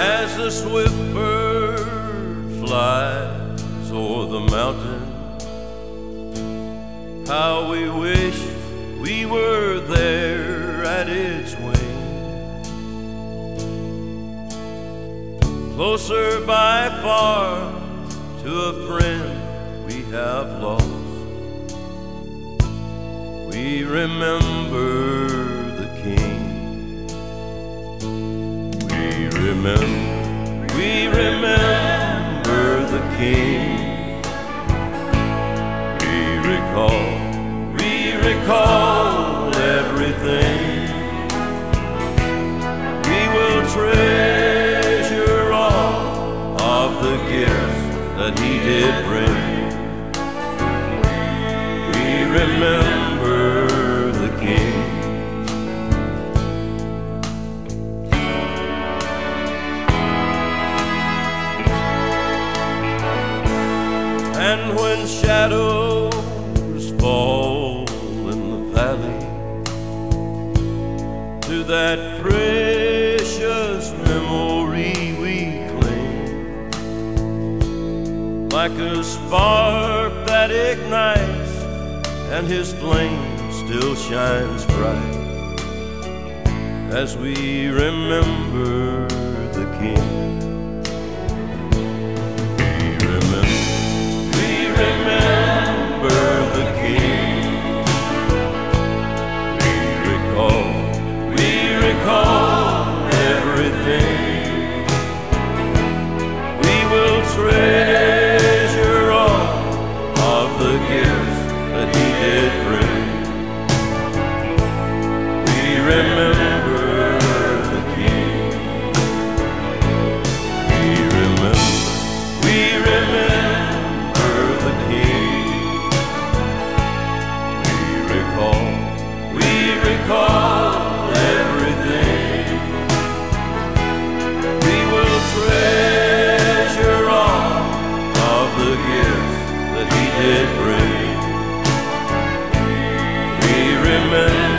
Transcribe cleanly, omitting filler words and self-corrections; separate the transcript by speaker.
Speaker 1: as the swift bird flies o'er the mountain. How we wish we were there at its wing, closer by far to a friend we have lost. We remember the King. We remember the King. We recall everything. We will treasure all of the gifts that he did bring. We remember the King. And when shadows fall in the valley, to that precious memory we cling, like a spark that ignites and his flame still shines bright, as we remember the King. Remember the King. We recall everything. We will treasure all of the gifts that he did bring. We remember the King. We remember the King. We recall everything. We will treasure all of the gifts that he did bring. We remember